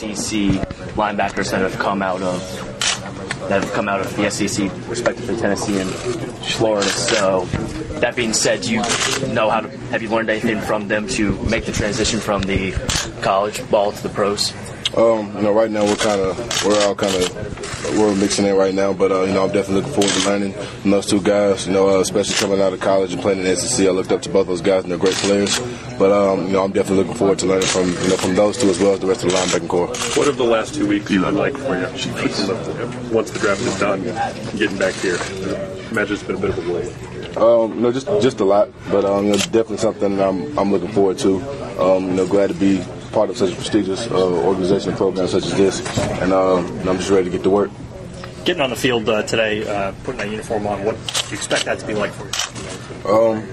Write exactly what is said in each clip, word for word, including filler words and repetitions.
S E C linebackers that have come out of that have come out of the S E C, respectively Tennessee and Florida. So, that being said, do you know how to have you learned anything from them to make the transition from the college ball to the pros? Um, you know, right now we're kind of we're all kind of we're mixing in right now, but uh, you know, I'm definitely looking forward to learning from those two guys. You know, uh, especially coming out of college and playing in the S E C, I looked up to both those guys and they're great players. But um, you know, I'm definitely looking forward to learning from you know from those two as well as the rest of the linebacking core. What have the last two weeks been like for you? Once the draft is done, getting back here, I imagine it's been a bit of a blend. Um, you know, just just a lot, but um, you know, definitely something I'm I'm looking forward to. Um, you know, glad to be part of such a prestigious uh, organization and program such as this, and um, I'm just ready to get to work. Getting on the field uh, today, uh, putting that uniform on, what do you expect that to be like for you? Um,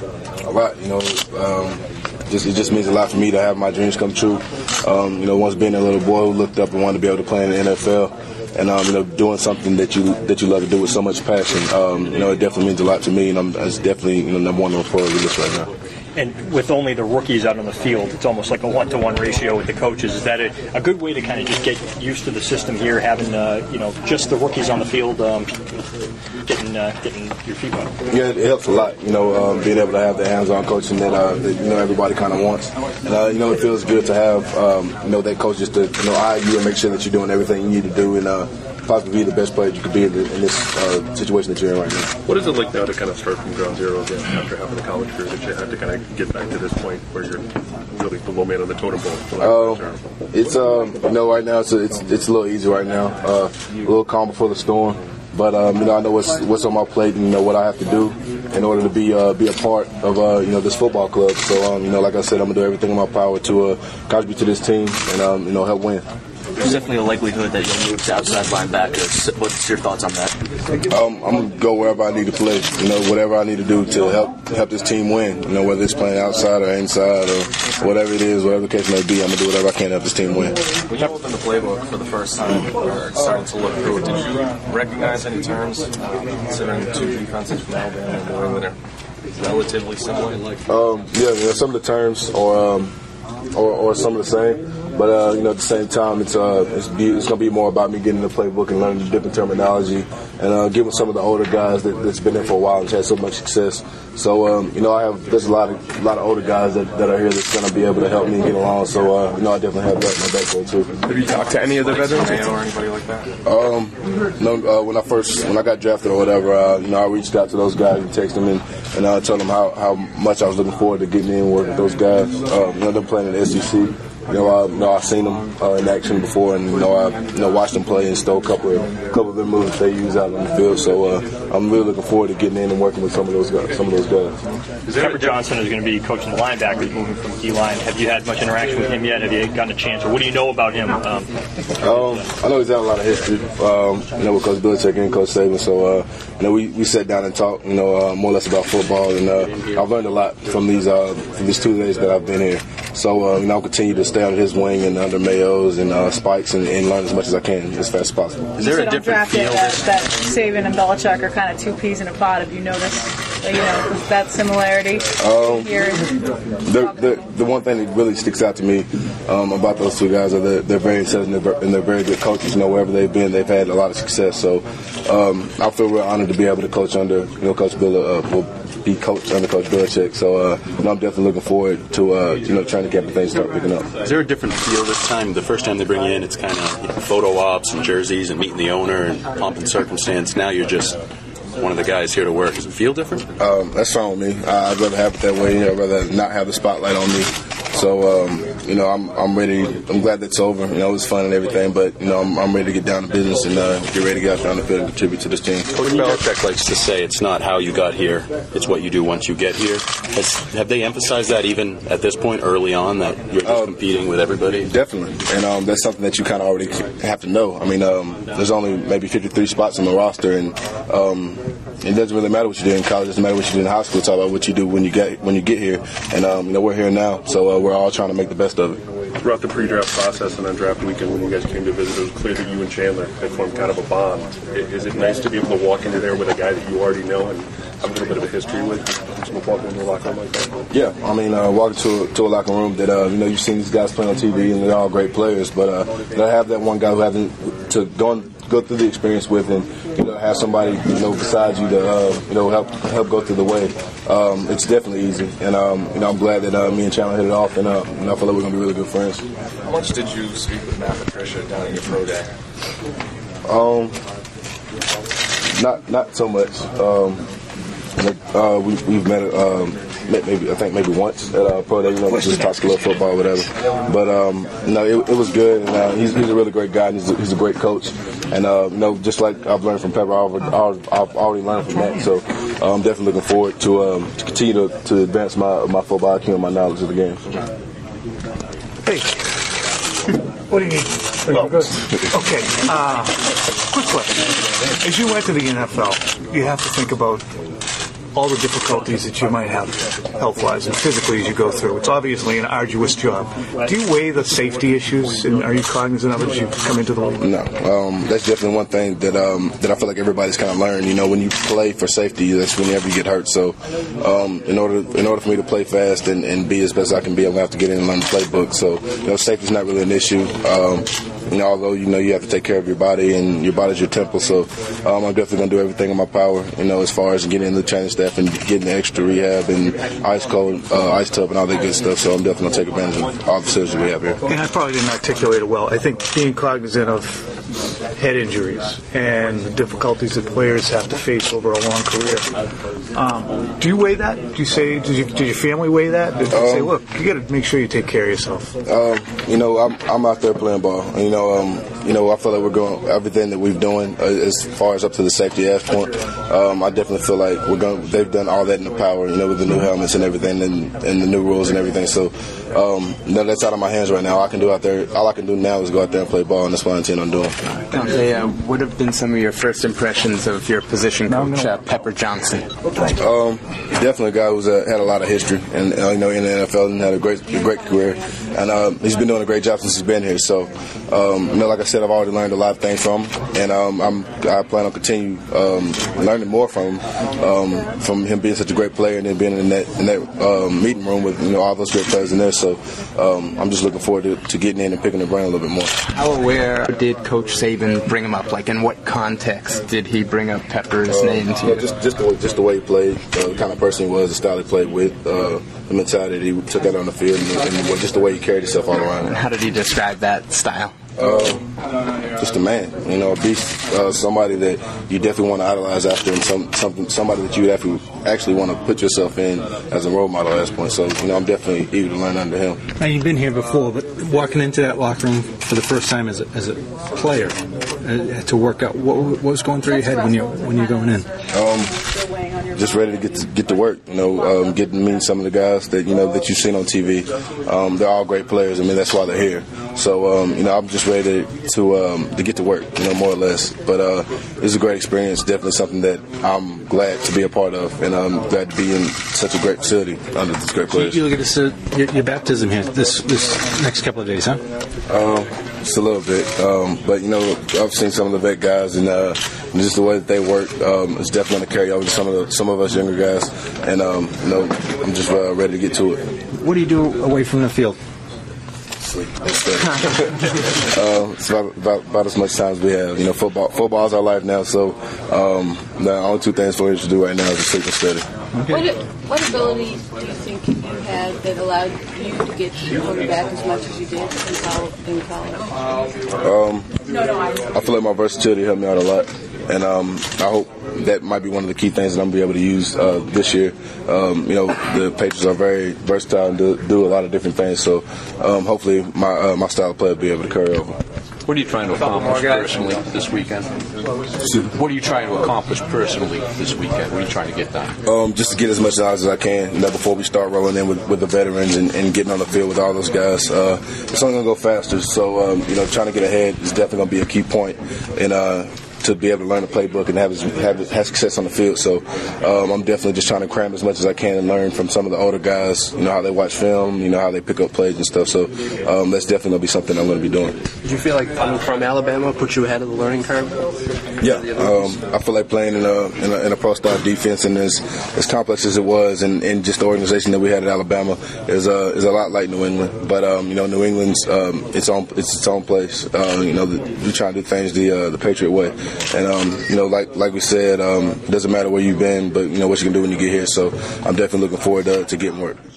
a lot, you know. Um, just it just means a lot for me to have my dreams come true. Um, you know, once being a little boy who looked up and wanted to be able to play in the N F L, and um, you know, doing something that you that you love to do with so much passion. Um, you know, it definitely means a lot to me, and I'm it's definitely you know number one on the priority list right now. And with only the rookies out on the field, it's almost like a one-to-one ratio with the coaches. Is that a, a good way to kind of just get used to the system here, having uh, you know just the rookies on the field, um, getting uh, getting your feet wet? Yeah, it helps a lot. You know, um, being able to have the hands-on coaching that, uh, that you know everybody kind of wants, and uh, you know it feels good to have um, you know that coach just to you know eye you and make sure that you're doing everything you need to do and uh, possibly be the best player you could be in, the, in this uh, situation that you're in right now. What is it like now to kind of start from ground zero again after having a college career that you had to kind of get back to this point where you're really the low man on the totem pole? Uh, it's um, you know right now it's a, it's it's a little easy right now, uh, a little calm before the storm. But um, you know I know what's what's on my plate and you know what I have to do in order to be uh, be a part of uh, you know this football club. So um, you know like I said, I'm gonna do everything in my power to uh, contribute to this team and um, you know help win. There's definitely a likelihood that you'll move to outside linebacker. What's your thoughts on that? Um, I'm going to go wherever I need to play, you know, whatever I need to do to help help this team win, you know, whether it's playing outside or inside or whatever it is, whatever the case may be, I'm going to do whatever I can to help this team win. When you opened the playbook for the first time or starting to look through it, did you recognize any terms, uh, considering the two defenses from Alabama and New England are relatively similar? Um, yeah, you know, some of the terms are, um, or, or some of the same. But uh, you know, at the same time, it's uh, it's, be, it's going to be more about me getting the playbook and learning the different terminology, and uh, getting with some of the older guys that, that's been there for a while and had so much success. So um, you know, I have there's a lot of a lot of older guys that, that are here that's going to be able to help me get along. So uh, you know, I definitely have that in my backbone too. Have you talked to any of the veterans or anybody like that? Um, no. Uh, when I first when I got drafted or whatever, uh, you know, I reached out to those guys and texted them and and I uh, told them how, how much I was looking forward to getting in and working with those guys. Uh, you know, them playing in the S E C. You know, I, you know, I've seen them uh, in action before, and you know, I you know watched them play and stole a couple of couple of their moves they use out on the field. So uh, I'm really looking forward to getting in and working with some of those guys. Some of those guys. Trevor Johnson is going to be coaching the linebackers, moving from D line. Have you had much interaction with him yet? Have you gotten a chance, or what do you know about him? Um, um, I know he's had a lot of history. Um, you know, with Coach Belichick and Coach Saban. So uh, you know, we, we sat down and talked. You know, uh, more or less about football, and uh, I've learned a lot from these uh, from these two days that I've been here. So uh, you know, I'll continue to stay under his wing and under Mayo's and uh, Spike's and, and learn as much as I can as fast as possible. Is there a different feel that, that Saban and Belichick are kind of two peas in a pod? Have you noticed, you know, that similarity um, here? The, the, the one thing that really sticks out to me um, about those two guys are they're, they're very intelligent and they're very good coaches. You know, wherever they've been, they've had a lot of success. So um, I feel real honored to be able to coach under, you know, Coach Bill. Uh, will be coached under Coach Belichick. So uh, you know, I'm definitely looking forward to uh, you know trying to get the things start picking up. Is there a different feel this time? The first time they bring you in, it's kind of you know, photo ops and jerseys and meeting the owner and pomp and circumstance. Now you're just one of the guys here to work. Does it feel different? Um, that's fine with me. I'd rather have it that way. I'd rather not have the spotlight on me. So, um, you know, I'm I'm ready. I'm glad that's over. You know, it was fun and everything, but, you know, I'm, I'm ready to get down to business and uh, get ready to get out there on the field and contribute to this team. Coach Belichick likes to say it's not how you got here, it's what you do once you get here. Has, have they emphasized that even at this point early on, that you're just uh, competing with everybody? Definitely. And um, that's something that you kind of already have to know. I mean, um, there's only maybe fifty-three spots on the roster, and um, it doesn't really matter what you do in college. It doesn't matter what you do in high school. It's all about what you do when you get when you get here. And, um, you know, we're here now, so uh, we're all trying to make the best of it. throughout the pre-draft process and on draft weekend when you guys came to visit, it was clear that you and Chandler had formed kind of a bond. Is it nice to be able to walk into there with a guy that you already know and have a little bit of a history with, just walking into a locker room like that? Yeah, I mean, uh, walking to, to a locker room that, uh, you know, you've seen these guys playing on T V and they're all great players, but uh, to have that one guy who hasn't to go and go through the experience with and, you know, have somebody, you know, besides you to, uh, you know, help help go through the way, um, it's definitely easy. And, um, you know, I'm glad that uh, me and Chandler hit it off, and, uh, and I feel like we're going to be really good friends. How much did you speak with Matt Patricia down in your pro day? Um, not not so much. Um, uh, we, we've met, um, met maybe I think maybe once at uh, pro day, you know, just talk a little football, or whatever. But um, you know, it, it was good, and uh, he's, he's a really great guy, and he's a, he's a great coach. And uh, you know, just like I've learned from Pepper, I've, I've already learned from Matt. So uh, I'm definitely looking forward to um, to continue to, to advance my my football I Q and my knowledge of the game. Hey, what do you need? Well, okay. Uh, quick question: as you went to the N F L, you have to think about all the difficulties that you might have health-wise and physically as you go through. It's obviously an arduous job. Do you weigh the safety issues, and are you cognizant of it as you come into the league? No. Um, that's definitely one thing that um, that I feel like everybody's kind of learned. You know, when you play for safety, that's whenever you get hurt. So um, in order in order for me to play fast and, and be as best as I can be, I'm going to have to get in and learn the playbook. So, you know, safety's not really an issue. Um, you know, although, you know, you have to take care of your body, and your body's your temple. So um, I'm definitely going to do everything in my power, you know, as far as getting in the training staff and getting the extra rehab and ice cold, uh, ice tub and all that good stuff. So I'm definitely going to take advantage of all the facilities we have here. And I probably didn't articulate it well. I think being cognizant of head injuries and the difficulties that players have to face over a long career. Um, do you weigh that? Do you say, did, you, did your family weigh that? Did you um, say, look, you got to make sure you take care of yourself? Um, you know, I'm, I'm out there playing ball. You know, um, you know, I feel like we're going everything that we've doing uh, as far as up to the safety aspect. Um, I definitely feel like we're going. They've done all that in the power, you know, with the new helmets and everything, and, and the new rules and everything. So, um, no, that's out of my hands right now. All I can do out there, all I can do now is go out there and play ball, and that's what I intend on doing. Okay, uh, what have been some of your first impressions of your position coach, uh, Pepper Johnson? Um, definitely a guy who's uh, had a lot of history, and uh, you know, in the N F L, and had a great, a great career, and uh, he's been doing a great job since he's been here. So, um, you know, like I said, I've already learned a lot of things from him, and um, I'm, I plan on continue um, learning more from him, um, from him being such a great player, and then being in that in that um, meeting room with, you know, all those great players in there. So, um, I'm just looking forward to, to getting in and picking the brain a little bit more. How aware did Coach Saban bring him up? Like, in what context did he bring up Pepper's uh, name to you? Uh, just, just, the way, just the way he played, uh, the kind of person he was, the style he played with, uh, the mentality that he took out on the field, and, and just the way he carried himself all around. And how did he describe that style? Uh, just a man, you know, a beast, uh, somebody that you definitely want to idolize after, and some, something, somebody that you actually, actually want to put yourself in as a role model at this point. So, you know, I'm definitely eager to learn under him. Now, you've been here before, but walking into that locker room for the first time as a, as a player uh, to work out, what, what was going through your head when you when you're going in? Um, just ready to get to get to work. You know, um, getting to meet some of the guys that you know that you've seen on T V. Um, they're all great players. I mean, that's why they're here. So, um, you know, I'm just ready to to, um, to get to work, you know, more or less. But uh, it's a great experience. Definitely something that I'm glad to be a part of, and I'm glad to be in such a great facility under these great players. You look at this, uh, your, your baptism here this this next couple of days, huh? Um, just a little bit, um, but you know, I've seen some of the vet guys, and, uh, and just the way that they work, um, it's definitely going to carry over to some of the, some of us younger guys, and um, you know, I'm just uh, ready to get to it. What do you do away from the field? Sleep. uh, it's about, about, about as much time as we have. You know, football football is our life now, so um, the only two things for us to do right now is to sleep and study. Okay. What, what ability do you think you had that allowed you to get the quarterback as much as you did in college? Um, I feel like my versatility helped me out a lot, and um, I hope that might be one of the key things that I'm going to be able to use uh, this year. Um, you know, the Patriots are very versatile and do, do a lot of different things, so um, hopefully my uh, my style of play will be able to carry over. What are you trying to accomplish personally this weekend? What are you trying to accomplish personally this weekend? What are you trying to get done? Um, just to get as much knowledge as I can, you know, before we start rolling in with, with the veterans and, and getting on the field with all those guys. Uh, it's only going to go faster, so um, you know, trying to get ahead is definitely going to be a key point in uh, to be able to learn the playbook and have his, have, have success on the field. So um, I'm definitely just trying to cram as much as I can and learn from some of the older guys. You know how they watch film, you know how they pick up plays and stuff. So um, that's definitely going to be something I'm going to be doing. Did you feel like coming from Alabama put you ahead of the learning curve? Yeah, um, I feel like playing in a, in a, in a pro-style defense, and as, as complex as it was, and, and just the organization that we had at Alabama is a is a lot like New England. But um, you know, New England's um, its own it's its own place. Uh, you know, we try to do things the uh, the Patriot way, and um, you know, like like we said, um, it doesn't matter where you've been, but you know what you can do when you get here. So I'm definitely looking forward to, to getting work.